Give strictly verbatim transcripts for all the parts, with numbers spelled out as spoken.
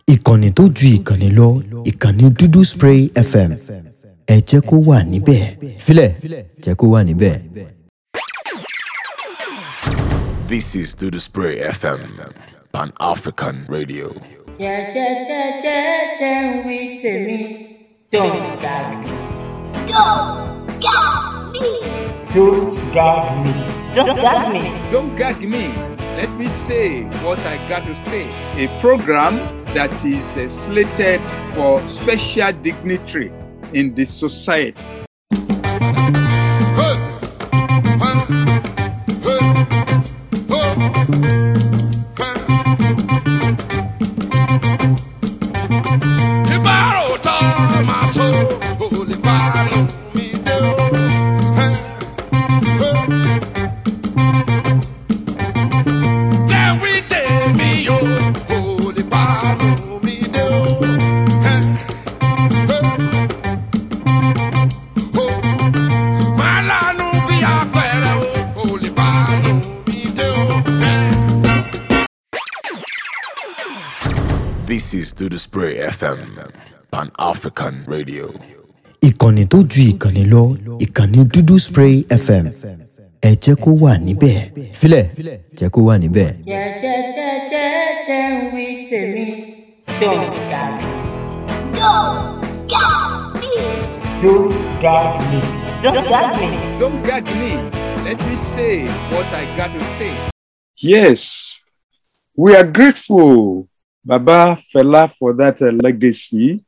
ìkànnì tó ju ìkànnì lọ, ìkànnì Dúdú Spray F M. Ẹ jẹ́ kó wà níbẹ̀. Filẹ̀, jẹ́ kó wà níbẹ̀. This is Dúdú Spray F M, Pan-African Radio. Jẹ́ jẹ́ jẹ́ jẹ́ jẹ́ ń wí tèmi, don't gag me. Don't gag me. Don't gag me. Don't gag me. Don't gag me. Let me say what I got to say. A program that is uh, slated for special dignitary in the society. This is Dúdú Spray F M, Pan-African Radio. Ìkànnì tó ju ìkànnì lọ, ìkànnì Dúdú Spray F M. Ẹ jẹ́ kó wà níbẹ̀. Filẹ̀, jẹ́ kó wà níbẹ̀. Jẹ́ jẹ́ jẹ́ jẹ́ jẹ́ ń wí tèmi, don't gag me. Don't gag me. Don't gag me. Don't gag me. Don't gag me. Let me say what I got to say. Yes, we are grateful, Baba Fela, for that uh, legacy.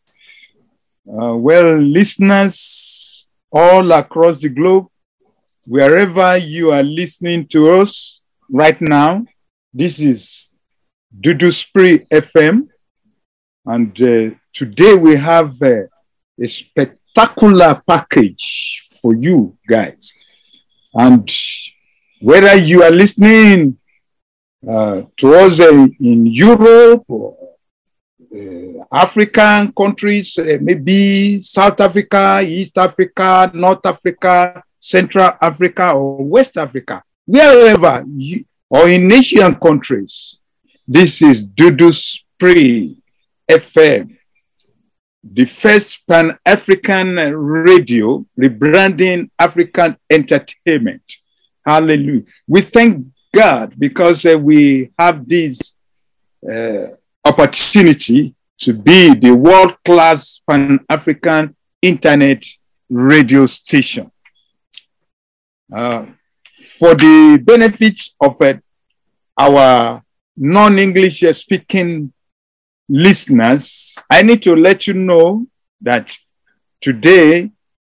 Uh, well, listeners all across the globe, wherever you are listening to us right now, this is Dúdú Spray F M. And uh, today we have uh, a spectacular package for you guys. And whether you are listening uh, to us uh, in Europe or uh, African countries, uh, maybe South Africa, East Africa, North Africa, Central Africa, or West Africa, wherever, you, or in Asian countries, this is Dúdú Spray F M, the first Pan-African radio rebranding African entertainment. Hallelujah. We thank God because uh, we have this uh, opportunity to be the world-class Pan-African internet radio station. Uh, for the benefits of uh, our non-English speaking listeners, I need to let you know that today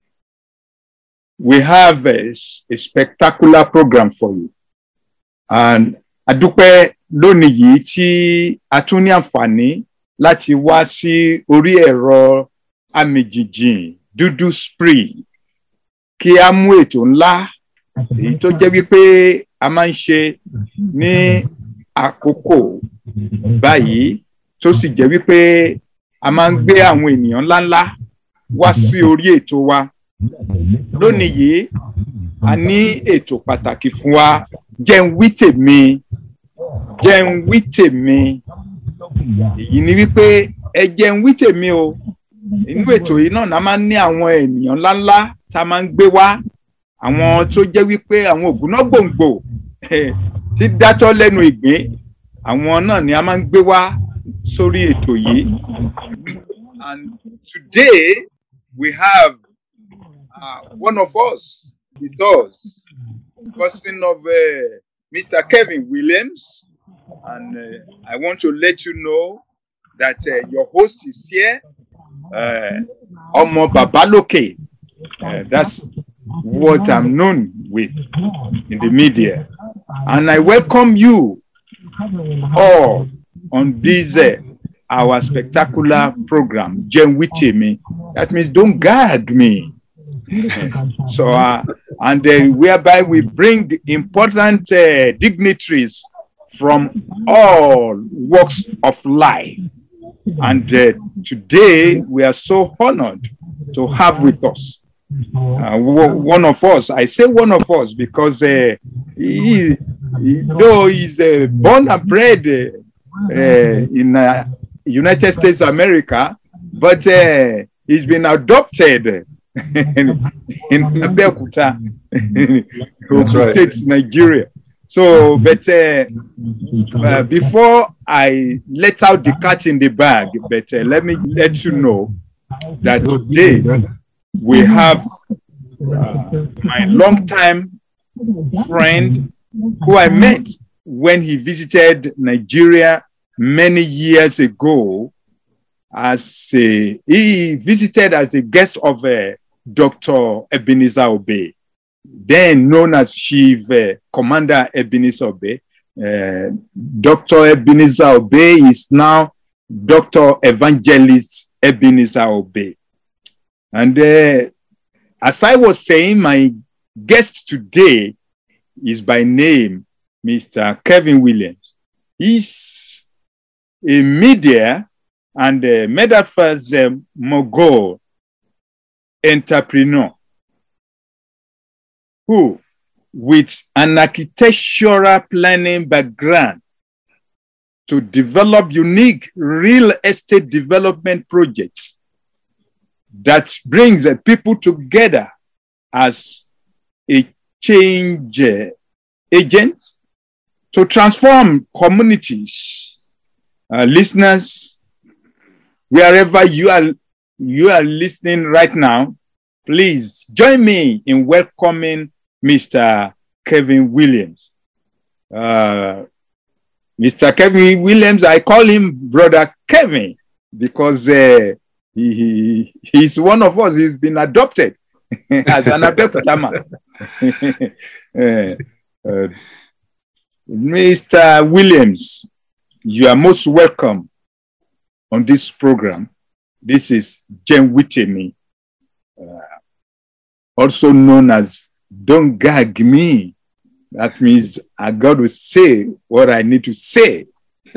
we have a, a spectacular program for you. And adúpẹ́ lónìí yìí tí a tún ní àǹfààní láti wá sí orí ẹ̀rọ amìjìjìn Dúdú Spray kí a mú ètò ńlá èyí tó jẹ́ wípé a máa ń ṣe ní àkókò báyìí tó sì jẹ́ wípé a máa ń gbé àwọn ènìyàn ńláńlá wá sí orí ètò wa. Lónìí yìí a ní ètò pàtàkì fún wa. Jẹ́ n wí tèmi, jẹ́ n wí tèmi. Èyí ni wípé ẹ jẹ́ n wí tèmi o. Inú ètò yìí náà máa ń ní àwọn ènìyàn ńláńlá tá a máa ń gbé wá. Àwọn tó jẹ́ wípé àwọn ògúnná gbòǹgbò tí dátọ́ lẹ́nu ìgbín. Àwọn náà ni a máa ń gbé wá sórí ètò yìí. And today we have uh, one of us with us, cousin of uh, Mister Kevin Williams, and uh, I want to let you know that uh, your host is here, uh, Omo Babaloke. Uh, that's what I'm known with in the media, and I welcome you all on this uh, our spectacular program, Jẹ́ n wí tèmi. That means don't gag me. So, uh, and uh, whereby we bring important uh, dignitaries from all walks of life. And uh, today we are so honored to have with us uh, one of us. I say one of us because uh, he, he, though he's uh, born and bred uh, uh, in uh, United States of America, but uh, he's been adopted in, in Abeokuta, That's right. States, Nigeria. So, but uh, uh, before I let out the cat in the bag, but uh, let me let you know that today we have uh, my longtime friend who I met when he visited Nigeria many years ago. As a, he visited as a guest of uh, Doctor Ebenezer Obey, then known as Chief uh, Commander Ebenezer Obey. Uh, Doctor Ebenezer Obey is now Doctor Evangelist Ebenezer Obey. And uh, as I was saying, my guest today is by name Mister Kevin Williams. He's a media and a metaphors uh, mogul entrepreneur who, with an architectural planning background, to develop unique real estate development projects that brings uh, people together as a change uh, agent to transform communities. Uh, listeners, wherever you are, you are listening right now, please join me in welcoming Mister Kevin Williams. Uh, Mister Kevin Williams, I call him Brother Kevin because uh, he, he he's one of us. He's been adopted as an Abeokuta man. uh, uh, Mister Williams, you are most welcome on this program. This is Jen Witemi, uh, also known as Don't Gag Me. That means I got to say what I need to say.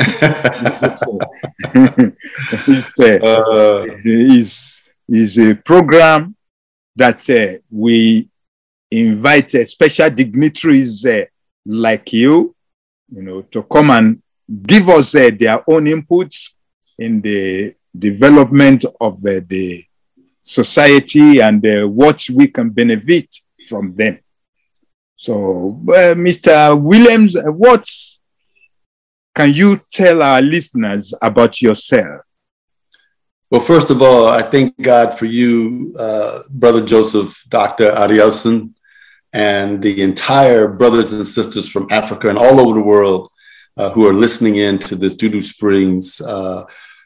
it's, uh, uh, it's, it's a program that uh, we invite uh, special dignitaries uh, like you, you know, to come and give us uh, their own inputs in the development of uh, the society and uh, what we can benefit from them. So, uh, Mister Williams, what can you tell our listeners about yourself? Well, first of all, I thank God for you, uh, Brother Joseph, Doctor Arielson, and the entire brothers and sisters from Africa and all over the world uh, who are listening in to this Dudu Springs uh,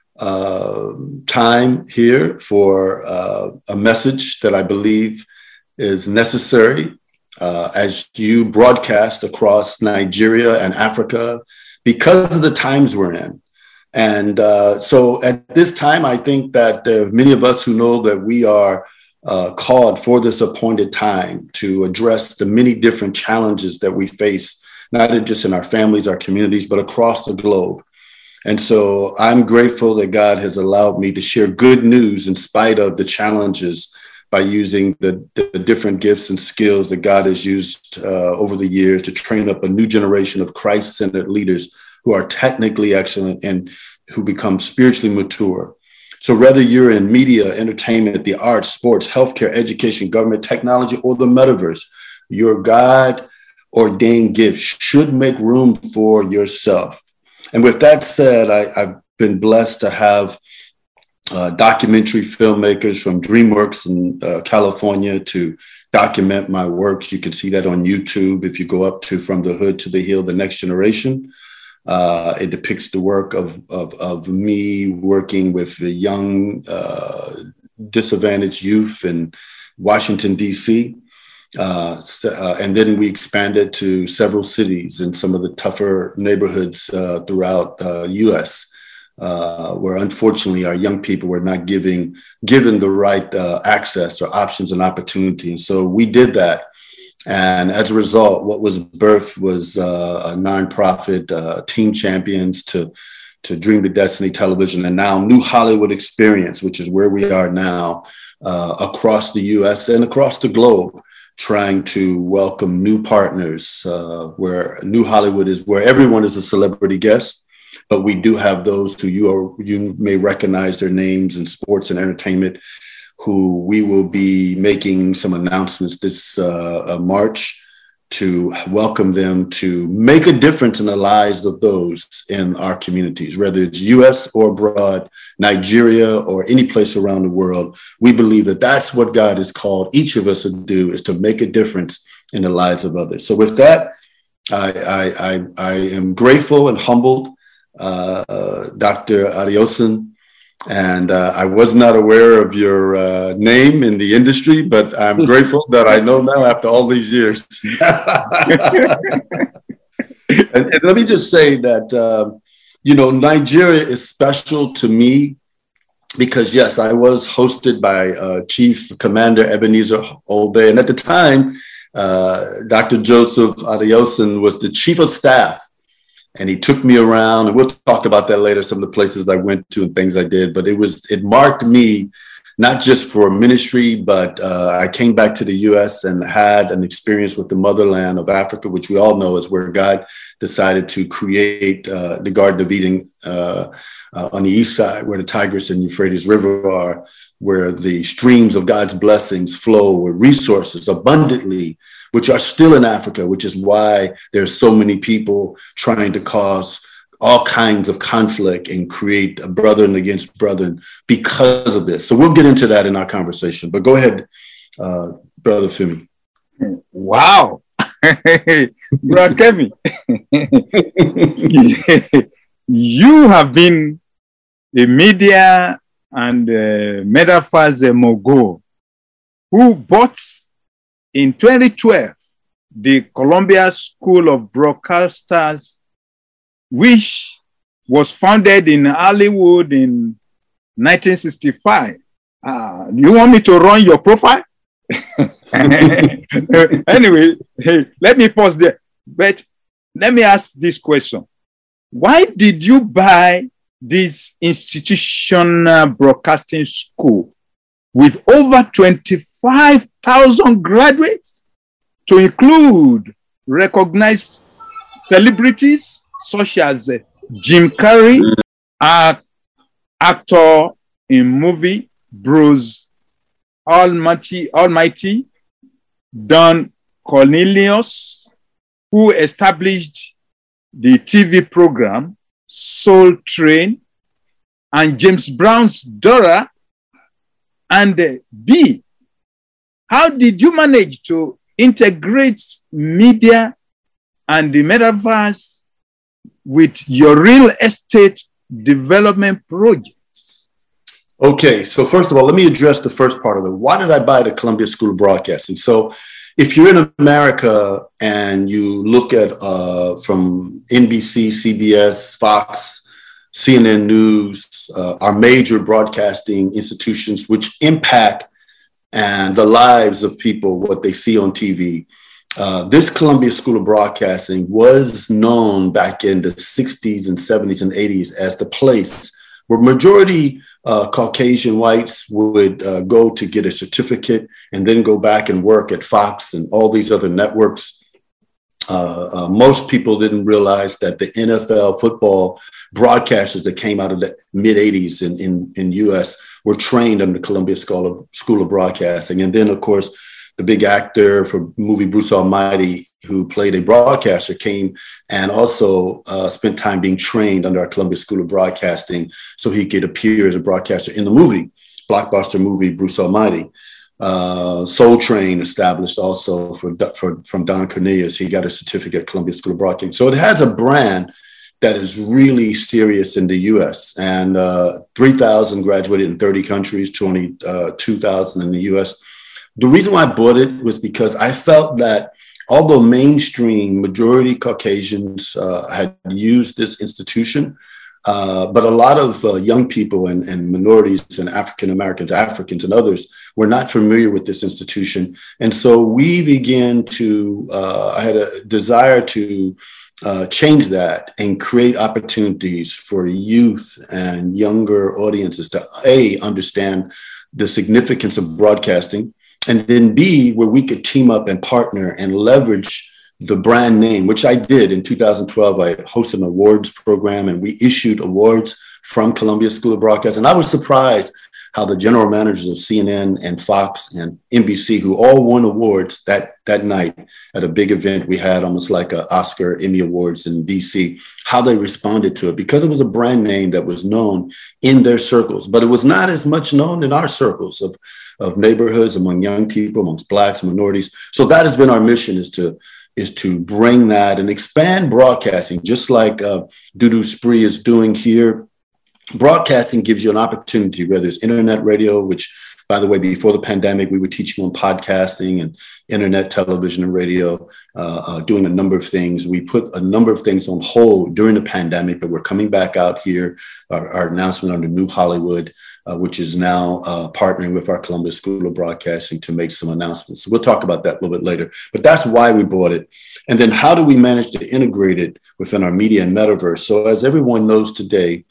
uh, time here for uh, a message that I believe is necessary uh, as you broadcast across Nigeria and Africa because of the times we're in. And uh, so at this time, I think that there are many of us who know that we are uh, called for this appointed time to address the many different challenges that we face, not just in our families, our communities, but across the globe. And so I'm grateful that God has allowed me to share good news in spite of the challenges by using the, the different gifts and skills that God has used uh, over the years to train up a new generation of Christ-centered leaders who are technically excellent and who become spiritually mature. So whether you're in media, entertainment, the arts, sports, healthcare, education, government, technology, or the metaverse, your God-ordained gift should make room for yourself. And with that said, I, I've been blessed to have uh, documentary filmmakers from DreamWorks in uh, California to document my works. You can see that on YouTube if you go up to From the Hood to the Hill, The Next Generation. Uh, it depicts the work of, of, of me working with the young uh, disadvantaged youth in Washington, D C. Uh, uh, and then we expanded to several cities in some of the tougher neighborhoods uh, throughout the uh, U S, uh, where unfortunately our young people were not giving, given the right uh, access or options and opportunity. And so we did that. And as a result, what was birthed was uh, a nonprofit, uh, Teen Champions to, to Dream to Destiny Television, and now New Hollywood Experience, which is where we are now uh, across the U S and across the globe, trying to welcome new partners uh, where New Hollywood is where everyone is a celebrity guest. but we do have those who you are, you may recognize their names in sports and entertainment, who we will be making some announcements this uh, uh, March to welcome them to make a difference in the lives of those in our communities, whether it's U S or abroad, Nigeria, or any place around the world. We believe that that's what God has called each of us to do, is to make a difference in the lives of others. So with that, I, I, I, I am grateful and humbled, uh, uh, Doctor Adiosun. And uh, I was not aware of your uh, name in the industry, but I'm grateful that I know now after all these years. and, and let me just say that, uh, you know, Nigeria is special to me because, yes, I was hosted by uh, Chief Commander Ebenezer Obey. And at the time, uh, Doctor Joseph Adiosun was the Chief of Staff. And he took me around, and we'll talk about that later, some of the places I went to and things I did. But it was, it marked me, not just for ministry, but uh, I came back to the U S and had an experience with the motherland of Africa, which we all know is where God decided to create uh, the Garden of Eden uh, uh, on the east side, where the Tigris and Euphrates River are, where the streams of God's blessings flow with resources abundantly, which are still in Africa, which is why there's so many people trying to cause all kinds of conflict and create a brethren against brethren because of this. So we'll get into that in our conversation, but go ahead, uh, Brother Femi. Wow. Brother Kevin, you have been a media and uh, metaphors mogul who bought in twenty twelve, the Columbia School of Broadcasters, which was founded in Hollywood in nineteen sixty-five. Uh, do you want me to run your profile? Anyway, hey, let me pause there. But let me ask this question. Why did you buy this institutional broadcasting school with over twenty-five thousand graduates, to include recognized celebrities such as uh, Jim Carrey, uh, actor in movie Bruce Almighty, Almighty, Don Cornelius, who established the T V program Soul Train, and James Brown's daughter, and uh, B, how did you manage to integrate media and the metaverse with your real estate development projects? Okay, so first of all, let me address the first part of it. Why did I buy the Columbia School of Broadcasting? So if you're in America and you look at uh, from N B C, C B S, Fox, C N N News, uh, our major broadcasting institutions, which impact and the lives of people, what they see on T V. Uh, this Columbia School of Broadcasting was known back in the sixties and seventies and eighties as the place where majority uh, Caucasian whites would uh, go to get a certificate and then go back and work at Fox and all these other networks. Uh, uh, most people didn't realize that the N F L football broadcasters that came out of the mid eighties in, in, in U S were trained under the Columbia School of, School of Broadcasting. And then, of course, the big actor for movie Bruce Almighty, who played a broadcaster, came and also uh, spent time being trained under our Columbia School of Broadcasting so he could appear as a broadcaster in the movie, blockbuster movie Bruce Almighty. Uh, Soul Train established also for, for from Don Cornelius. He got a certificate at Columbia School of Broadcasting. So it has a brand that is really serious in the U S, and uh, three thousand graduated in thirty countries, twenty-two thousand in the U S. The reason why I bought it was because I felt that although mainstream majority Caucasians uh, had used this institution, uh, but a lot of uh, young people and, and minorities and African Americans, Africans and others were not familiar with this institution. And so we began to, uh, I had a desire to uh, change that and create opportunities for youth and younger audiences to A, understand the significance of broadcasting, and then B, where we could team up and partner and leverage the brand name, which I did in two thousand twelve. I hosted an awards program and we issued awards from Columbia School of Broadcasting. And I was surprised how the general managers of C N N and Fox and N B C, who all won awards that, that night at a big event we had, almost like an Oscar, Emmy Awards in D C, how they responded to it, because it was a brand name that was known in their circles, but it was not as much known in our circles of, of neighborhoods, among young people, amongst Blacks, minorities. So that has been our mission, is to is to bring that and expand broadcasting, just like uh, Dudu Spree is doing here. Broadcasting gives you an opportunity, whether it's internet radio, which, by the way, before the pandemic, we were teaching on podcasting and internet, television, and radio, uh, uh, doing a number of things. We put a number of things on hold during the pandemic, but we're coming back out here. Our, our announcement under New Hollywood, uh, which is now uh, partnering with our Columbia School of Broadcasting to make some announcements. So we'll talk about that a little bit later, but that's why we bought it. And then how do we manage to integrate it within our media and metaverse? So as everyone knows today,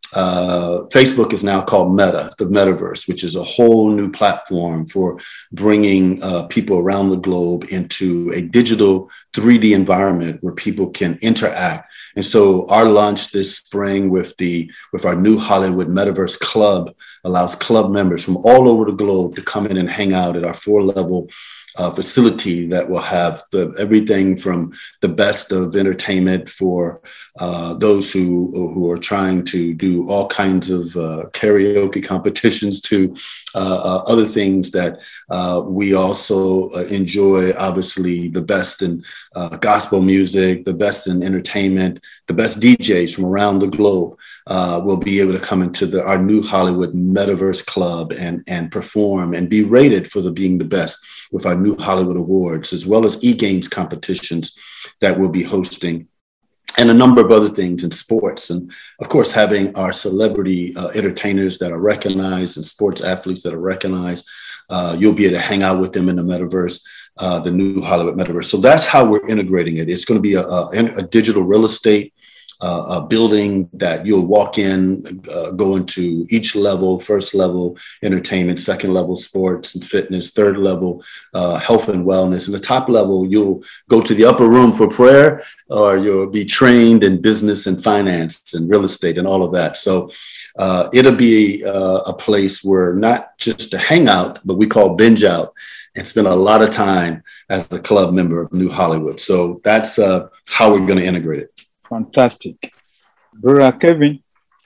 Uh, Facebook is now called Meta, the metaverse, which is a whole new platform for bringing uh, people around the globe into a digital three D environment where people can interact. And so our launch this spring with the with our New Hollywood Metaverse Club allows club members from all over the globe to come in and hang out at our four-level Uh, facility that will have the everything from the best of entertainment for uh, those who who are trying to do all kinds of uh, karaoke competitions to uh, uh, other things that uh, we also uh, enjoy. Obviously, the best in uh, gospel music, the best in entertainment, the best D Js from around the globe uh, will be able to come into the, our New Hollywood Metaverse Club and and perform and be rated for the being the best with our New Hollywood Awards, as well as e-games competitions that we'll be hosting, and a number of other things in sports. And of course, having our celebrity uh, entertainers that are recognized and sports athletes that are recognized. Uh, you'll be able to hang out with them in the metaverse, uh, the New Hollywood Metaverse. So that's how we're integrating it. It's going to be a, a, a digital real estate Uh, a building that you'll walk in, uh, go into each level, first level entertainment, second level sports and fitness, third level uh, health and wellness. And the top level, you'll go to the upper room for prayer, or you'll be trained in business and finance and real estate and all of that. So uh, it'll be uh, a place where not just to hang out, but we call binge out and spend a lot of time as a club member of New Hollywood. So that's uh, how we're going to integrate it. Fantastic. Brother Kevin,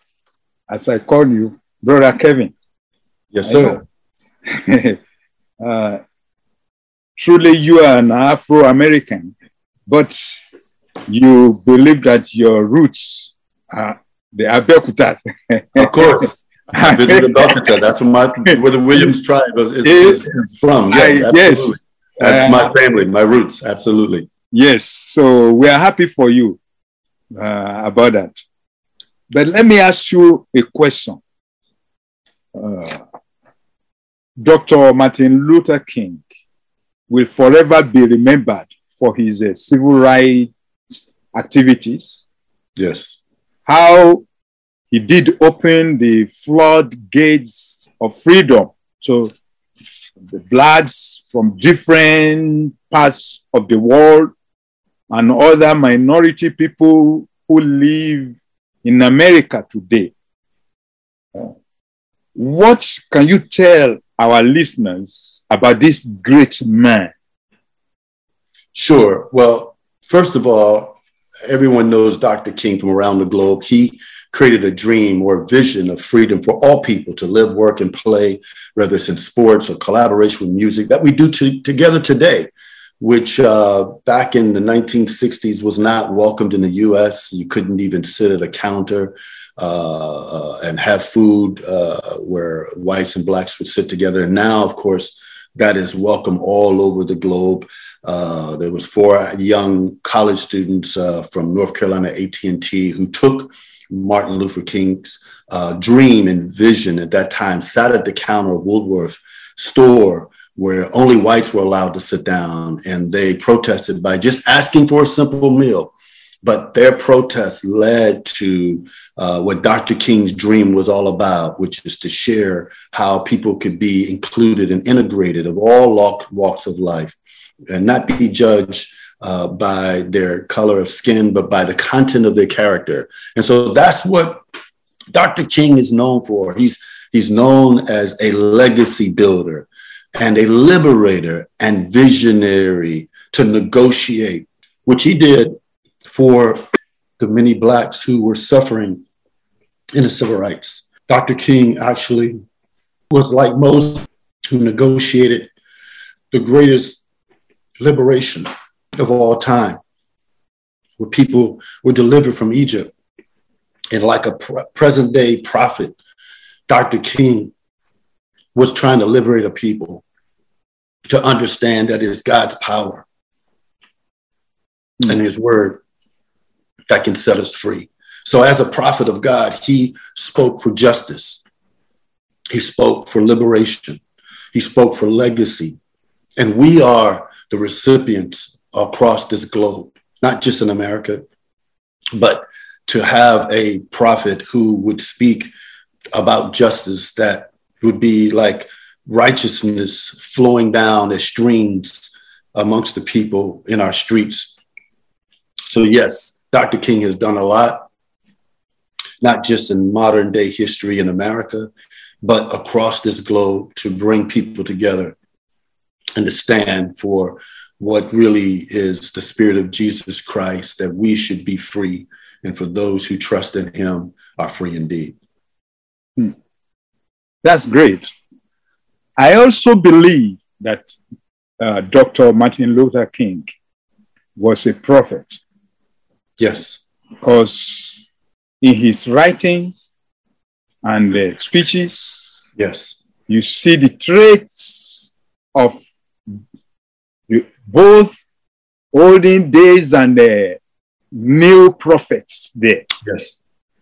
as I call you, Brother Kevin. Yes, sir. uh, truly, you are an Afro-American, but you believe that your roots are the Abeokuta. Of course. I visited Abeokuta. That's where, my, where the Williams tribe is, is, is from. Yes, I, absolutely. Yes. That's uh, my family, my roots. Absolutely. Yes. So we are happy for you uh, about that. But let me ask you a question. Uh, Doctor Martin Luther King will forever be remembered for his uh, civil rights activities. Yes. How he did open the floodgates of freedom to the blacks from different parts of the world and other minority people who live in America today. Uh, what can you tell our listeners about this great man? Sure. Well, first of all, everyone knows Doctor King from around the globe. He created a dream or vision of freedom for all people to live, work, and play, whether it's in sports or collaboration with music that we do to, together today, which uh, back in the nineteen sixties was not welcomed in the U S. You couldn't even sit at a counter uh, uh, and have food uh, where whites and blacks would sit together. And now, of course, that is welcome all over the globe. Uh, there was four young college students uh, from North Carolina A T and T who took Martin Luther King's uh, dream and vision at that time, sat at the counter of Woolworth store where only whites were allowed to sit down, and they protested by just asking for a simple meal. But their protests led to uh, what Doctor King's dream was all about, which is to share how people could be included and integrated of all walks of life and not be judged uh, by their color of skin, but by the content of their character. And so that's what Doctor King is known for. He's, he's known as a legacy builder and a liberator and visionary to negotiate, which he did for the many Blacks who were suffering in the civil rights. Doctor King actually was like Moses, who negotiated the greatest liberation of all time, where people were delivered from Egypt. And like a pr- present day prophet, Doctor King was trying to liberate a people to understand that it's God's power mm-hmm. and his word that can set us free. So as a prophet of God, he spoke for justice. He spoke for liberation. He spoke for legacy. And we are the recipients across this globe, not just in America, but to have a prophet who would speak about justice that would be like righteousness flowing down as streams amongst the people in our streets. So yes, Doctor King has done a lot, not just in modern day history in America, but across this globe to bring people together and to stand for what really is the spirit of Jesus Christ, that we should be free. And for those who trust in him are free indeed. Hmm. That's great. I also believe that uh, Doctor Martin Luther King was a prophet. Yes. Because in his writing and the speeches, yes, you see the traits of the, both olden days and the new prophets there. Yes.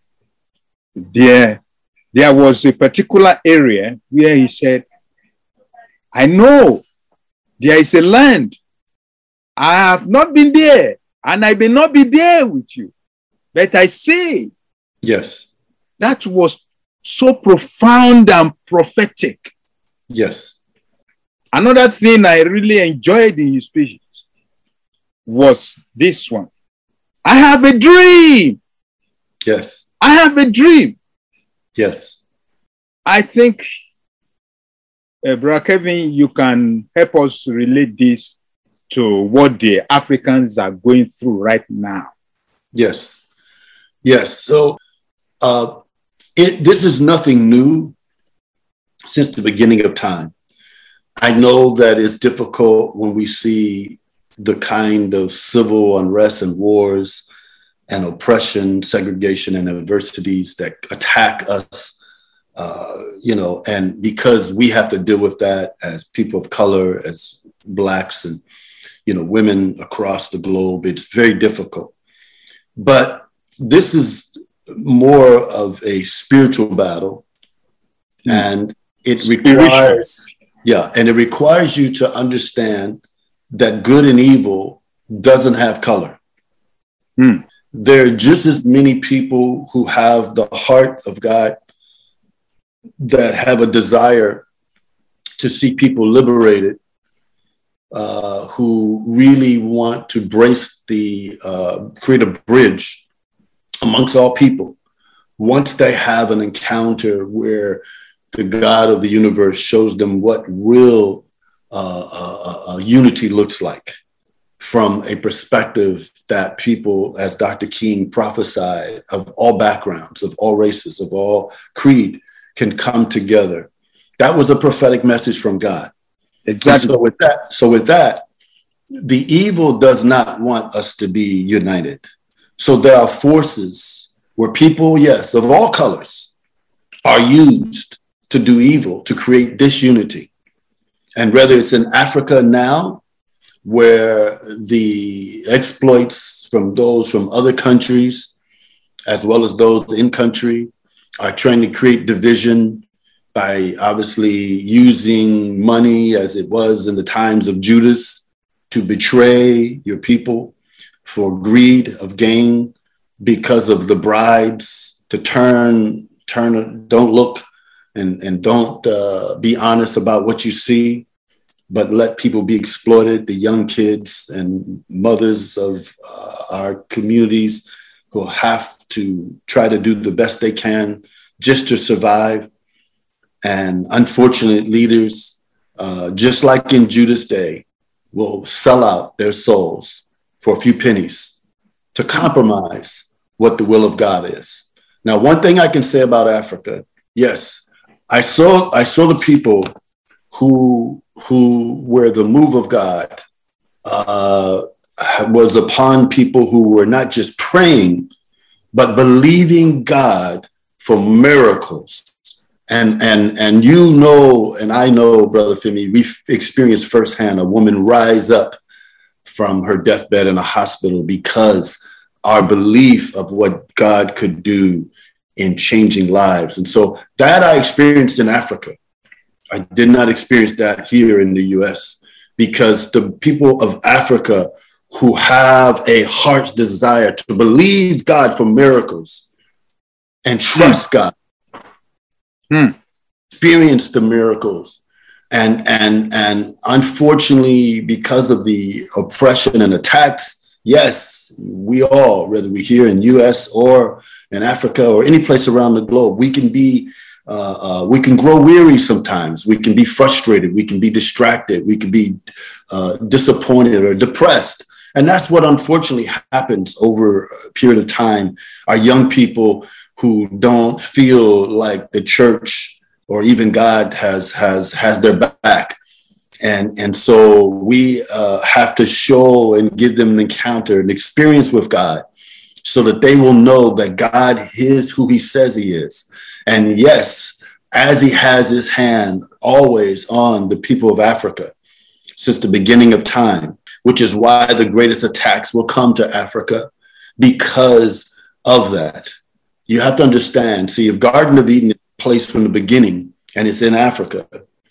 There, there was a particular area where he said, I know there is a land. I have not been there, and I may not be there with you. But I say, yes, that was so profound and prophetic. Yes. Another thing I really enjoyed in his speeches was this one. I have a dream. Yes. I have a dream. Yes. I think, uh, Brother Kevin, you can help us relate this to what the Africans are going through right now. Yes. Yes. So uh, it, this is nothing new since the beginning of time. I know that it's difficult when we see the kind of civil unrest and wars and oppression, segregation, and adversities that attack us, uh, you know, and because we have to deal with that as people of color, as Blacks and, you know, women across the globe, it's very difficult. But this is more of a spiritual battle, mm. and it requires, yeah, and it requires you to understand that good and evil doesn't have color. Mm. There are just as many people who have the heart of God that have a desire to see people liberated, uh, who really want to brace the, uh, create a bridge amongst all people. Once they have an encounter where the God of the universe shows them what real uh, uh, uh, unity looks like from a perspective that people, as Doctor King prophesied, of all backgrounds, of all races, of all creed, can come together. That was a prophetic message from God. Exactly. So with that, so with that, the evil does not want us to be united. So there are forces where people, yes, of all colors, are used to do evil, to create disunity. And whether it's in Africa now, where the exploits from those from other countries, as well as those in country, are trying to create division by obviously using money, as it was in the times of Judas, to betray your people for greed of gain because of the bribes, to turn, turn, don't look and, and don't uh, be honest about what you see. but let people be exploited, the young kids and mothers of uh, our communities who have to try to do the best they can just to survive. And unfortunate leaders, uh, just like in Judas' day, will sell out their souls for a few pennies to compromise what the will of God is. Now, one thing I can say about Africa, yes, I saw I saw the people who who where the move of God uh, was upon people who were not just praying, but believing God for miracles. And and and you know, and I know, Brother Femi, we've experienced firsthand a woman rise up from her deathbed in a hospital because our belief of what God could do in changing lives. And so that I experienced in Africa. I did not experience that here in the U S because the people of Africa who have a heart's desire to believe God for miracles and trust God, Hmm. experience the miracles. And, and, and unfortunately, because of the oppression and attacks, yes, we all, whether we're here in U S or in Africa or any place around the globe, we can be, uh, uh, we can grow weary sometimes. We can be frustrated. We can be distracted. We can be uh, disappointed or depressed. And that's what unfortunately happens over a period of time. Our young people who don't feel like the church or even God has has has their back. And, and so we uh, have to show and give them an encounter, an experience with God, so that they will know that God is who he says he is. And yes, as he has his hand always on the people of Africa since the beginning of time, which is why the greatest attacks will come to Africa because of that. You have to understand, see, if Garden of Eden is placed from the beginning and it's in Africa,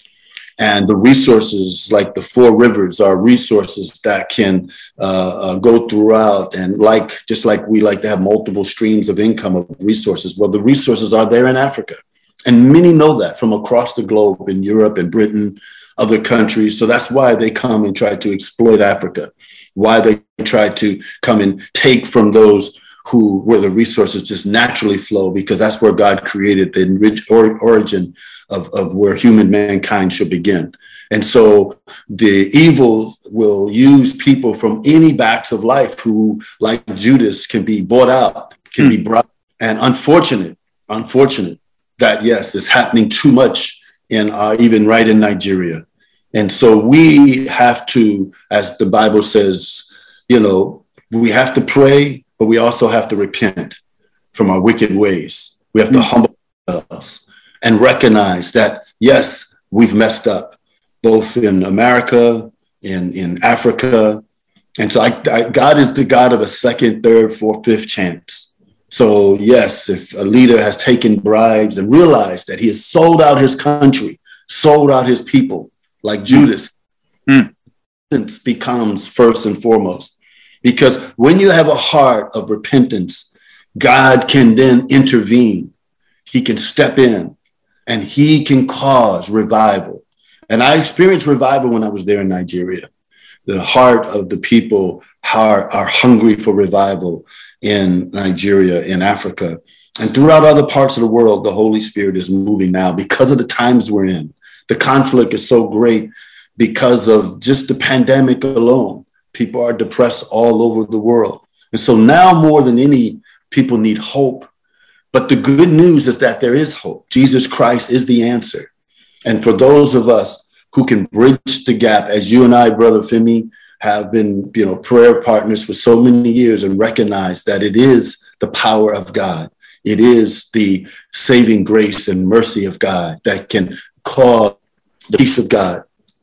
and the resources like the four rivers are resources that can uh, uh, go throughout, and like just like we like to have multiple streams of income of resources, well, the resources are there in Africa. And many know that from across the globe, in Europe and Britain, other countries. So that's why they come and try to exploit Africa, why they try to come and take from those who where the resources just naturally flow, because that's where God created the enriched or, origin of, of where human mankind should begin. And so the evil will use people from any backs of life who, like Judas, can be bought out, can mm. be brought. And unfortunate, unfortunate that, yes, it's happening too much in uh, even right in Nigeria. And so we have to, as the Bible says, you know, we have to pray, but we also have to repent from our wicked ways. We have to mm. humble ourselves and recognize that, yes, we've messed up, both in America, in, in Africa. And so I, I, God is the God of a second, third, fourth, fifth chance. So yes, if a leader has taken bribes and realized that he has sold out his country, sold out his people, like Judas, mm. repentance becomes first and foremost. Because when you have a heart of repentance, God can then intervene. He can step in and he can cause revival. And I experienced revival when I was there in Nigeria. The heart of the people are, are hungry for revival in Nigeria, in Africa. And throughout other parts of the world, the Holy Spirit is moving now because of the times we're in. The conflict is so great because of just the pandemic alone. People are depressed all over the world. And so now more than any, people need hope. But the good news is that there is hope. Jesus Christ is the answer. And for those of us who can bridge the gap, as you and I, Brother Femi, have been, you know, prayer partners for so many years, and recognize that it is the power of God. It is the saving grace and mercy of God that can cause the peace of God.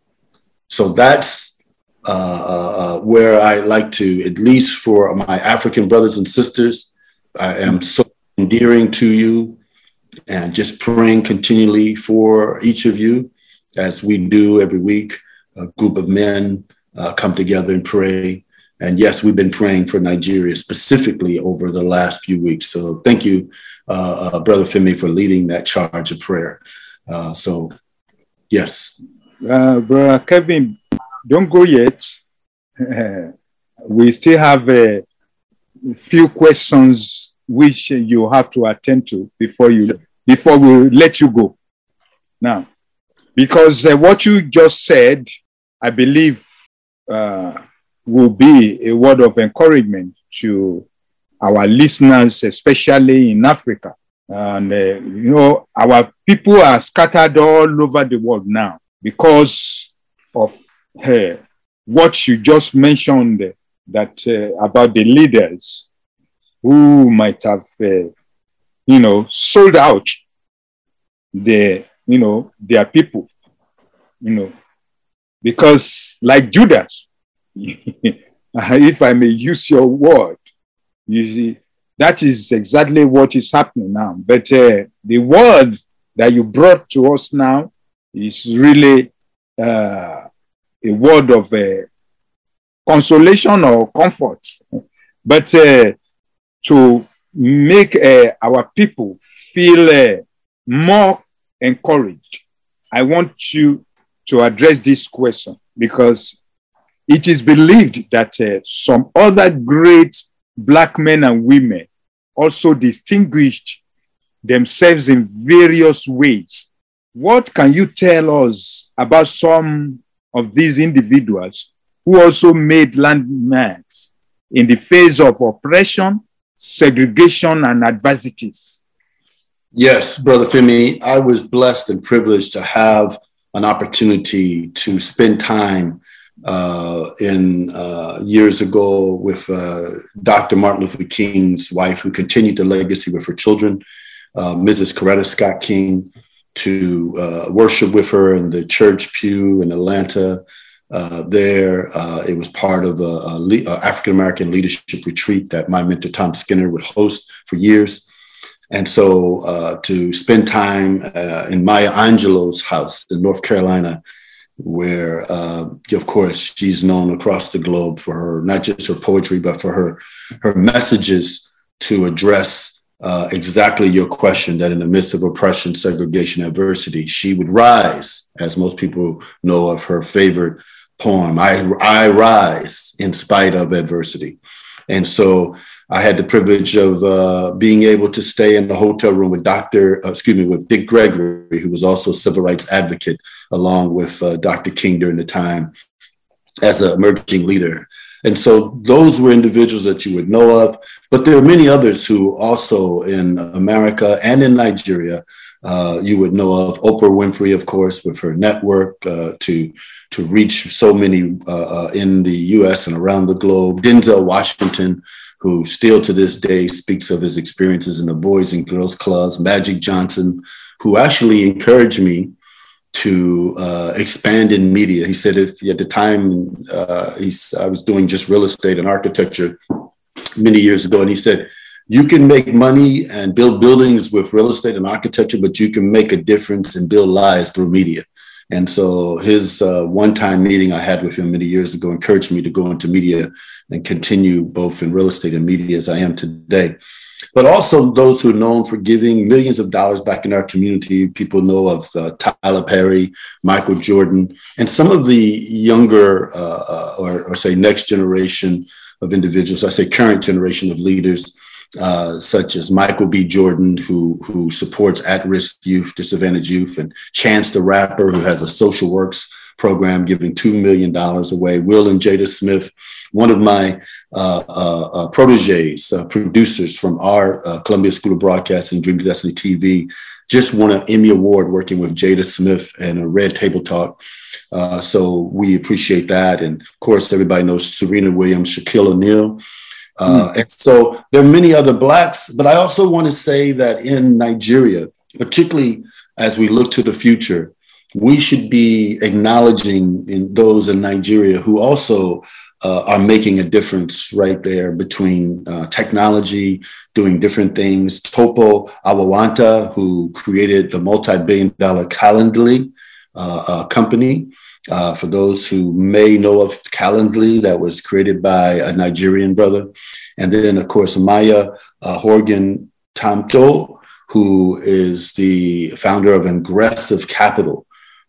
So that's uh, uh, where I like to, at least for my African brothers and sisters, I am so endearing to you, and just praying continually for each of you, as we do every week. A group of men uh, come together and pray. And yes, we've been praying for Nigeria specifically over the last few weeks. So thank you, uh, uh, Brother Femi, for leading that charge of prayer. Uh, so yes. Uh, Brother Kevin, don't go yet. We still have a few questions which you have to attend to before you before we let you go. Now, because uh, what you just said, I believe, uh, will be a word of encouragement to our listeners, especially in Africa. And, uh, you know, our people are scattered all over the world now because of uh, what you just mentioned, that uh, about the leaders who might have, uh, you know, sold out the, you know, their people, you know, because like Judas, if I may use your word, you see, that is exactly what is happening now. But uh, the word that you brought to us now is really uh, a word of uh, consolation or comfort. But uh, to make uh, our people feel uh, more encouraged, I want you to address this question, because it is believed that uh, some other great Black men and women also distinguished themselves in various ways. What can you tell us about some of these individuals who also made landmarks in the face of oppression, segregation, and adversities? Yes, Brother Femi, I was blessed and privileged to have an opportunity to spend time uh, in uh, years ago with uh, Doctor Martin Luther King's wife, who continued the legacy with her children, uh, Missus Coretta Scott King, to uh, worship with her in the church pew in Atlanta. Uh, there, uh, it was part of a, a, le- a African-American leadership retreat that my mentor Tom Skinner would host for years. And so uh, to spend time uh, in Maya Angelou's house in North Carolina, where, uh, of course, she's known across the globe for her, not just her poetry, but for her, her messages to address uh, exactly your question, that in the midst of oppression, segregation, adversity, she would rise, as most people know of her favorite poem, I, I Rise in Spite of Adversity. And so I had the privilege of uh, being able to stay in the hotel room with Doctor, uh, excuse me, with Dick Gregory, who was also a civil rights advocate, along with uh, Doctor King during the time as an emerging leader. And so those were individuals that you would know of, but there are many others who also in America and in Nigeria, uh, you would know of. Oprah Winfrey, of course, with her network uh, to, to reach so many uh, uh, in the U S and around the globe. Denzel Washington, who still to this day speaks of his experiences in the Boys and Girls Clubs. Magic Johnson, who actually encouraged me to uh, expand in media. He said, if at the time uh, he's, I was doing just real estate and architecture many years ago, and he said, you can make money and build buildings with real estate and architecture, but you can make a difference and build lives through media. And so his uh, one-time meeting I had with him many years ago encouraged me to go into media and continue both in real estate and media as I am today. But also those who are known for giving millions of dollars back in our community. People know of uh, Tyler Perry, Michael Jordan, and some of the younger uh, uh, or, or say next generation of individuals, I say current generation of leaders, Uh, such as Michael B. Jordan, who who supports at-risk youth, disadvantaged youth, and Chance the Rapper, who has a social works program giving two million dollars away. Will and Jada Smith, one of my uh, uh, uh, proteges, uh, producers from our uh, Columbia School of Broadcasting, Dream to Destiny T V, just won an Emmy Award working with Jada Smith and a Red Table Talk. Uh, so we appreciate that. And of course, everybody knows Serena Williams, Shaquille O'Neal. Uh, and so there are many other Blacks, but I also want to say that in Nigeria, particularly as we look to the future, we should be acknowledging in those in Nigeria who also uh, are making a difference right there between uh, technology, doing different things. Topo Awawanta, who created the multi-billion dollar Calendly uh, uh, company. Uh, for those who may know of Calendly, that was created by a Nigerian brother. And then, of course, Maya uh, Horgan Tamto, who is the founder of Aggressive Capital,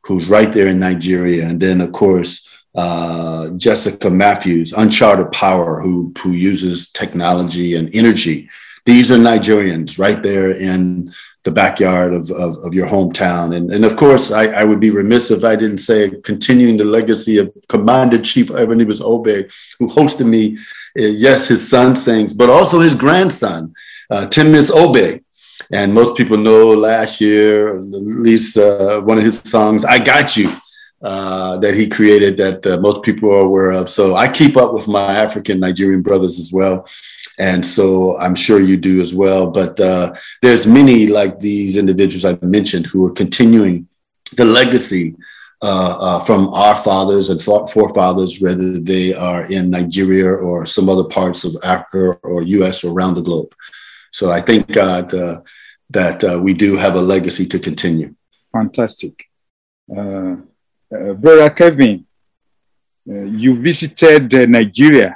who's right there in Nigeria. And then, of course, uh, Jessica Matthews, Uncharted Power, who, who uses technology and energy. These are Nigerians right there in the backyard of, of, of your hometown. And, and of course, I, I would be remiss if I didn't say continuing the legacy of Commander Chief Ebenezer Obey, who hosted me, uh, yes, his son sings, but also his grandson, uh, Timis Obey. And most people know last year, at least uh, one of his songs, I Got You, uh, that he created that uh, most people are aware of. So I keep up with my African Nigerian brothers as well. And so I'm sure you do as well. But uh, there's many like these individuals I mentioned who are continuing the legacy uh, uh, from our fathers and forefathers, whether they are in Nigeria or some other parts of Africa or U S or around the globe. So I thank God uh, that uh, we do have a legacy to continue. Fantastic. Uh, uh, Brother Kevin, uh, you visited uh, Nigeria.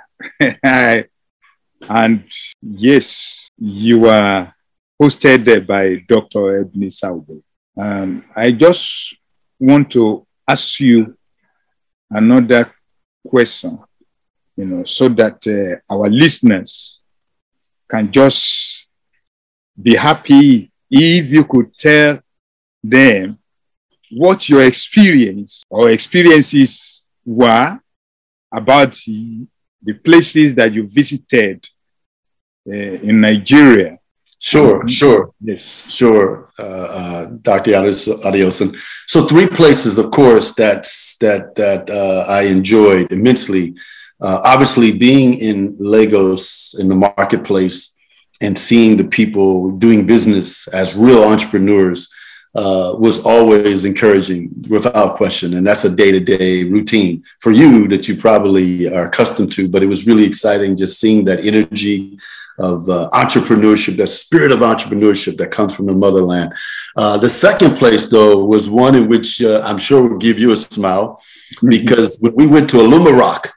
And yes, you were hosted by Doctor Ebenezer Obey. Um, I just want to ask you another question, you know, so that uh, our listeners can just be happy if you could tell them what your experience or experiences were about the, the places that you visited uh, in Nigeria. Sure, sure. Yes. Sure, uh, uh, Doctor Adiosun. So three places, of course, that's, that, that uh, I enjoyed immensely. Uh, obviously, being in Lagos in the marketplace and seeing the people doing business as real entrepreneurs uh, was always encouraging, without question. And that's a day-to-day routine for you that you probably are accustomed to. But it was really exciting just seeing that energy of uh, entrepreneurship, that spirit of entrepreneurship that comes from the motherland. Uh, the second place, though, was one in which uh, I'm sure will give you a smile, because when we went to Aluma Rock,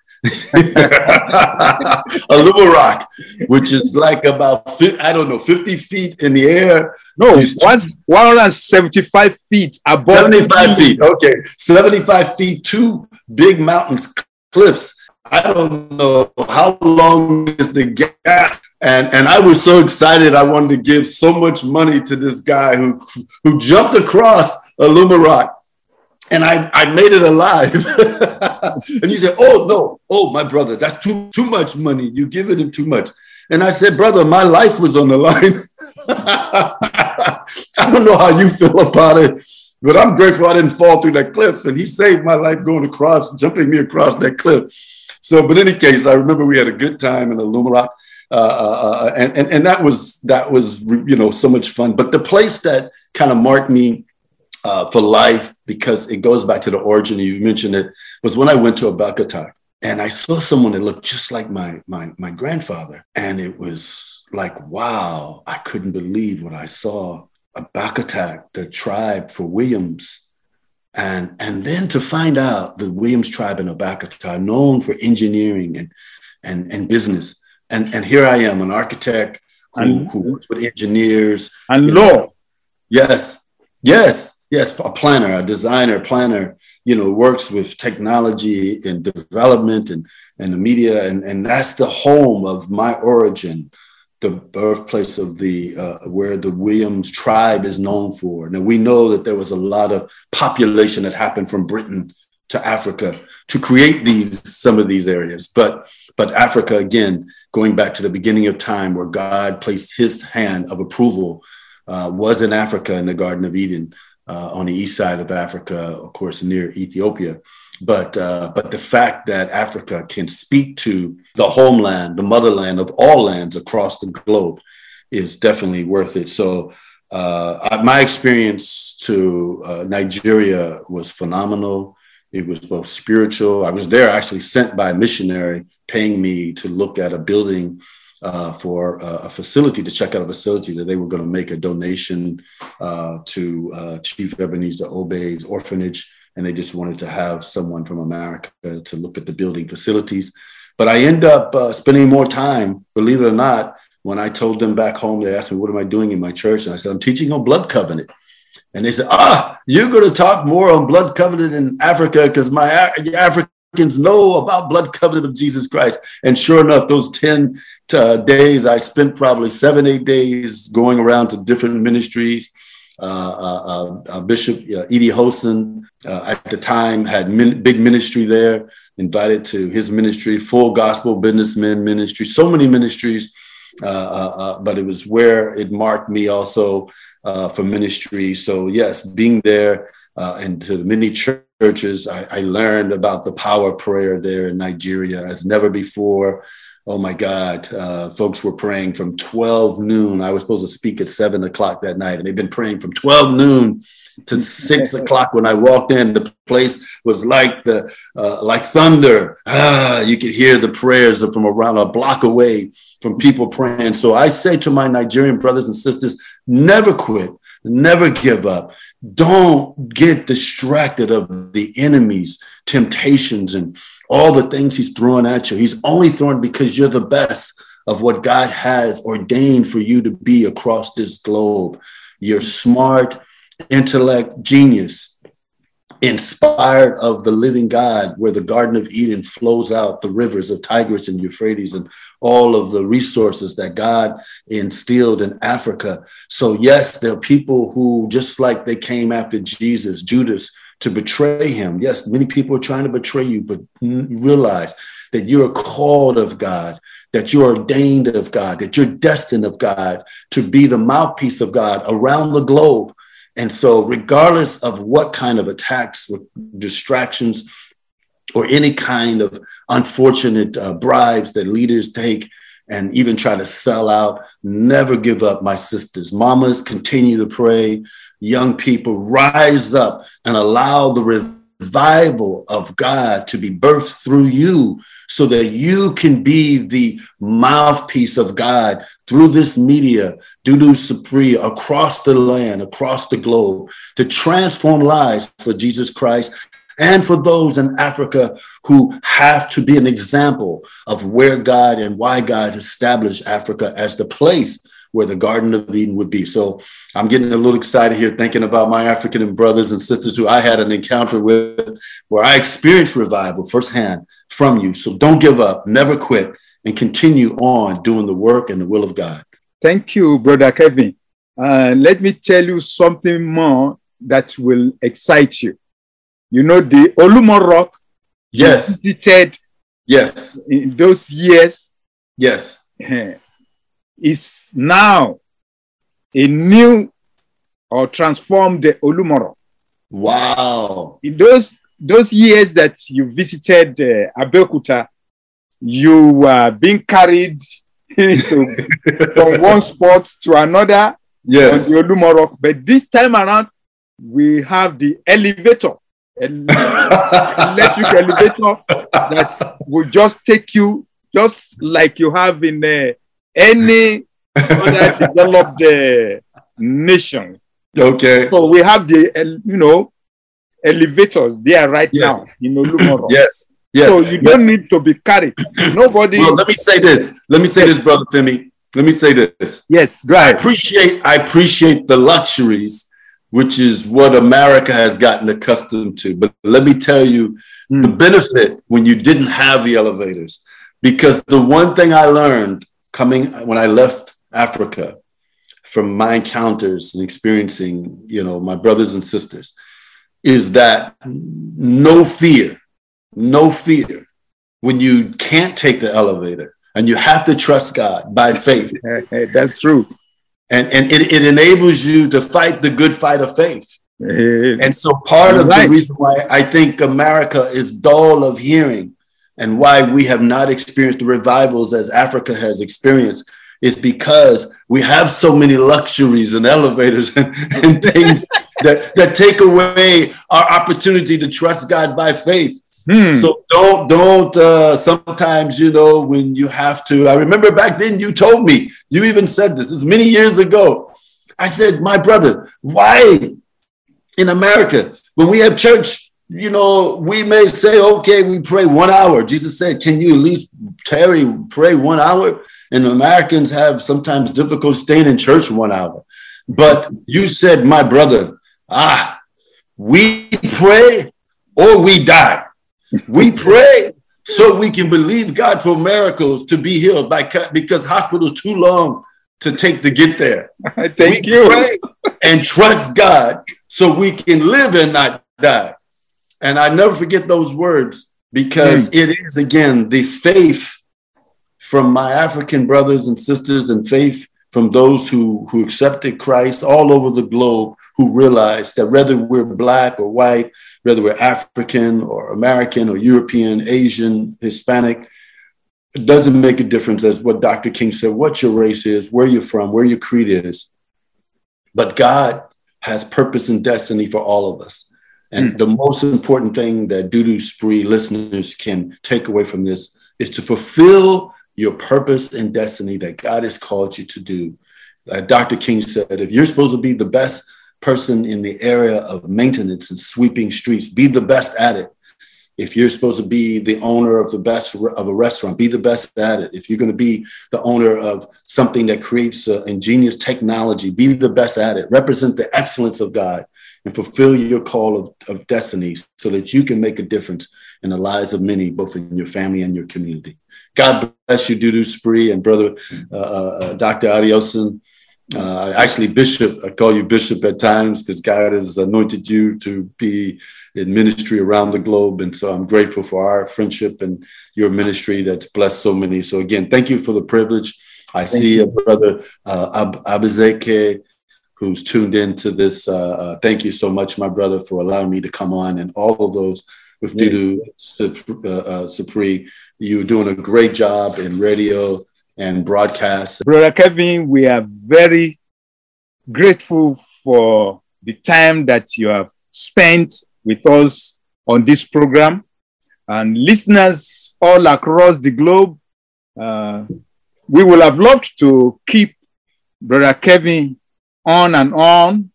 Aluma Rock, which is like about, I don't know, fifty feet in the air. No, one hundred seventy-five feet above. seventy-five feet, okay. seventy-five feet, two big mountains, cliffs. I don't know how long is the gap. And, and I was so excited, I wanted to give so much money to this guy who, who jumped across Aluma Rock. And I, I made it alive. And he said, oh, no. Oh, my brother, that's too, too much money. You're giving him too much. And I said, brother, my life was on the line. I don't know how you feel about it, but I'm grateful I didn't fall through that cliff. And he saved my life going across, jumping me across that cliff. So, but in any case, I remember we had a good time in Aluma Rock. Uh, uh, and, and, and that was, that was, you know, so much fun. But the place that kind of marked me Uh, for life, because it goes back to the origin, you mentioned it, was when I went to Abakata and I saw someone that looked just like my, my, my grandfather. And it was like, wow, I couldn't believe what I saw. Abakata, the tribe for Williams. And, and then to find out the Williams tribe in Abakata, known for engineering and, and, and business. And, and here I am, an architect who, and, who works with engineers. And law. Know. Yes, yes. Yes, a planner, a designer, planner, you know, works with technology and development and, and the media. And, and that's the home of my origin, the birthplace of the, uh, where the Williams tribe is known for. Now, we know that there was a lot of population that happened from Britain to Africa to create these, some of these areas. But, but Africa, again, going back to the beginning of time where God placed his hand of approval, uh, was in Africa in the Garden of Eden. Uh, on the east side of Africa, of course, near Ethiopia. But uh, but the fact that Africa can speak to the homeland, the motherland of all lands across the globe is definitely worth it. So uh, my experience to uh, Nigeria was phenomenal. It was both spiritual. I was there actually sent by a missionary paying me to look at a building Uh, for uh, a facility, to check out a facility that they were going to make a donation uh, to uh, Chief Ebenezer Obey's orphanage. And they just wanted to have someone from America to look at the building facilities. But I end up uh, spending more time, believe it or not, when I told them back home, they asked me, what am I doing in my church? And I said, I'm teaching on blood covenant. And they said, ah, you're going to talk more on blood covenant in Africa because my Af- Africans know about blood covenant of Jesus Christ. And sure enough, those ten uh, days, I spent probably seven, eight days going around to different ministries. Uh, uh, uh, uh, Bishop uh, Edie Hosen uh, at the time had min- big ministry there, invited to his ministry, Full Gospel Businessmen Ministry, so many ministries. Uh, uh, uh, but it was where it marked me also uh, for ministry. So yes, being there uh, and to many churches, I, I learned about the power of prayer there in Nigeria as never before. Oh my God, uh, folks were praying from twelve noon. I was supposed to speak at seven o'clock that night, and they've been praying from twelve noon to six o'clock. When I walked in, the place was like the uh, like thunder. Ah, you could hear the prayers from around a block away from people praying. So I say to my Nigerian brothers and sisters, never quit, never give up. Don't get distracted of the enemy's temptations and all the things he's throwing at you. He's only throwing because you're the best of what God has ordained for you to be across this globe. You're smart, intellect, genius, inspired of the living God, where the Garden of Eden flows out the rivers of Tigris and Euphrates and all of the resources that God instilled in Africa. So yes, there are people who, just like they came after Jesus, Judas, to betray him. Yes, many people are trying to betray you, but realize that you're called of God, that you're ordained of God, that you're destined of God to be the mouthpiece of God around the globe. And so regardless of what kind of attacks or distractions or any kind of unfortunate uh, bribes that leaders take and even try to sell out, never give up, my sisters. Mamas, continue to pray. Young people, rise up and allow the revival of God to be birthed through you so that you can be the mouthpiece of God through this media, Dudu Supri, across the land, across the globe, to transform lives for Jesus Christ and for those in Africa who have to be an example of where God and why God established Africa as the place where the Garden of Eden would be. So I'm getting a little excited here thinking about my African brothers and sisters who I had an encounter with, where I experienced revival firsthand from you. So don't give up, never quit, and continue on doing the work and the will of God. Thank you, Brother Kevin. Uh, let me tell you something more that will excite you. You know, the Olumo Rock, yes, visited yes, in those years, yes, is now a new or transformed Olumo Rock. Wow. In those those years that you visited uh, Abeokuta, you were being carried to, from one spot to another, yes, on the Olumo Rock. But this time around, we have the elevator, electric elevator that will just take you, just like you have in uh, any other developed uh, nation. Okay. So we have the, you know, elevators there right yes. now in Olumo Rock. Yes. Yes. So you don't need to be carried. Nobody. Well, let me say this. Let me say this, Brother Femi. Let me say this. Yes, go ahead. I appreciate, I appreciate the luxuries, which is what America has gotten accustomed to. But let me tell you mm. the benefit when you didn't have the elevators. Because the one thing I learned coming when I left Africa from my encounters and experiencing, you know, my brothers and sisters, is that no fear. No fear when you can't take the elevator and you have to trust God by faith. That's true. And, and it, it enables you to fight the good fight of faith. And so part of right. the reason why I think America is dull of hearing and why we have not experienced the revivals as Africa has experienced is because we have so many luxuries and elevators and, and things that, that take away our opportunity to trust God by faith. Hmm. So don't, don't, uh, sometimes, you know, when you have to, I remember back then you told me, you even said this, this is many years ago. I said, my brother, why in America, when we have church, you know, we may say, okay, we pray one hour. Jesus said, can you at least tarry, pray one hour? And Americans have sometimes difficult staying in church one hour. But you said, my brother, Ah, we pray or we die. We pray so we can believe God for miracles to be healed by because hospitals too long to take to get there. Thank we you. Pray and trust God so we can live and not die. And I never forget those words because mm. it is, again, the faith from my African brothers and sisters and faith from those who, who accepted Christ all over the globe, who realized that whether we're black or white, whether we're African or American or European, Asian, Hispanic, it doesn't make a difference, as what Doctor King said, what your race is, where you're from, where your creed is. But God has purpose and destiny for all of us. And mm. the most important thing that Dudu Spree listeners can take away from this is to fulfill your purpose and destiny that God has called you to do. Like Doctor King said, if you're supposed to be the best person in the area of maintenance and sweeping streets, be the best at it. If you're supposed to be the owner of the best of a restaurant, be the best at it. If you're going to be the owner of something that creates uh, ingenious technology, be the best at it. Represent the excellence of God and fulfill your call of, of destiny so that you can make a difference in the lives of many, both in your family and your community. God bless you, Dudu Spree, and brother uh, uh, Doctor Adiosun. Uh, actually, Bishop, I call you Bishop at times because God has anointed you to be in ministry around the globe. And so I'm grateful for our friendship and your ministry that's blessed so many. So again, thank you for the privilege. I thank see you. a brother, uh, Ab- Abizeke, who's tuned into this. Uh, uh, thank you so much, my brother, for allowing me to come on, and all of those with yeah. Dudu uh, uh, Spree. You're doing a great job in radio and broadcast. Brother Kevin, we are very grateful for the time that you have spent with us on this program. And listeners all across the globe, uh, we would have loved to keep Brother Kevin on and on,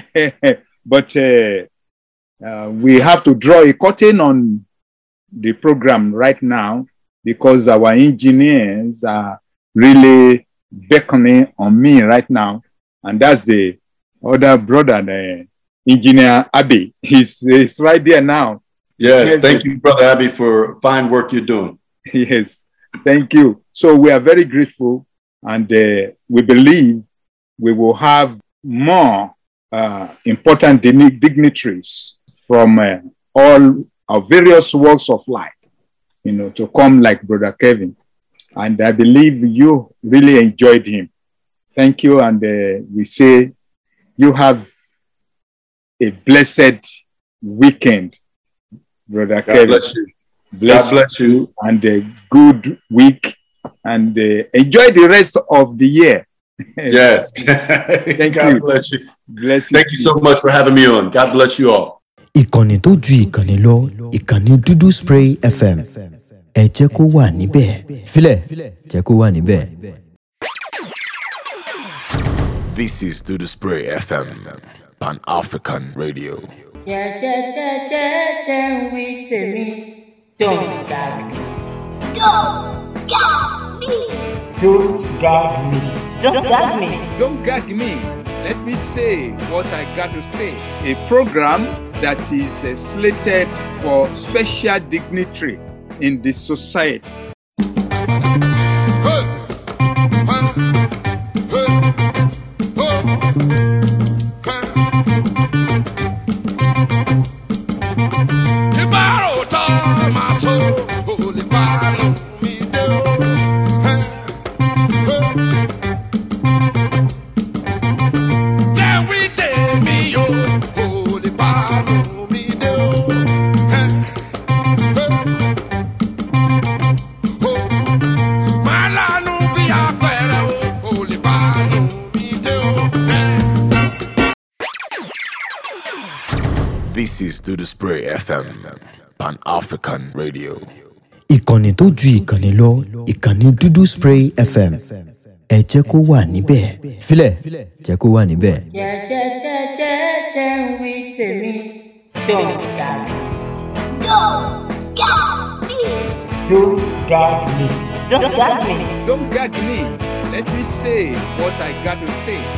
but uh, uh, we have to draw a curtain on the program right now because our engineers are really beckoning on me right now. And that's the other brother, the engineer Abby. He's, he's right there now. Yes, yes, thank you, Brother Abby, for fine work you're doing. Yes, thank you. So we are very grateful, and uh, we believe we will have more uh, important dignitaries from uh, all our various walks of life, you know, to come like Brother Kevin. And I believe you really enjoyed him. Thank you. And uh, we say you have a blessed weekend, Brother God Kevin. Bless you. Bless God bless you. you. And a good week. And uh, enjoy the rest of the year. Yes. Thank God you. bless you. Bless Thank you so much for having me on. God bless you all. ìkànnì tó ju ìkànnì lọ ìkànnì Dudu Spree F M ẹ jẹ́ kó wà níbẹ̀ filẹ̀ jẹ́ kó wà níbẹ̀. This is Dudu Spree F M, Pan African Radio. jẹ́jẹ́jẹ́jẹ́jẹ́ ń wí tèmi, don't gag me. Don't gag me. Don't gag me. Don't gag me. Don't gag me. Let me say what I got to say. A program that is uh, slated for special dignitary in the society. This is Dudu Spree F M, Pan African Radio. ìkànnì tó ju ìkànnì lọ ìkànnì Dudu Spree F M ẹ jẹ́ kó wà níbẹ̀ filẹ̀ jẹ́ kó wà níbẹ̀. jẹ́jẹ́jẹ́jẹ́jẹ́ ń wí tèmi, don't gag me. Don't gag me. Don't gag me. Don't gag me. Don't gag me. Let me say what I got to say.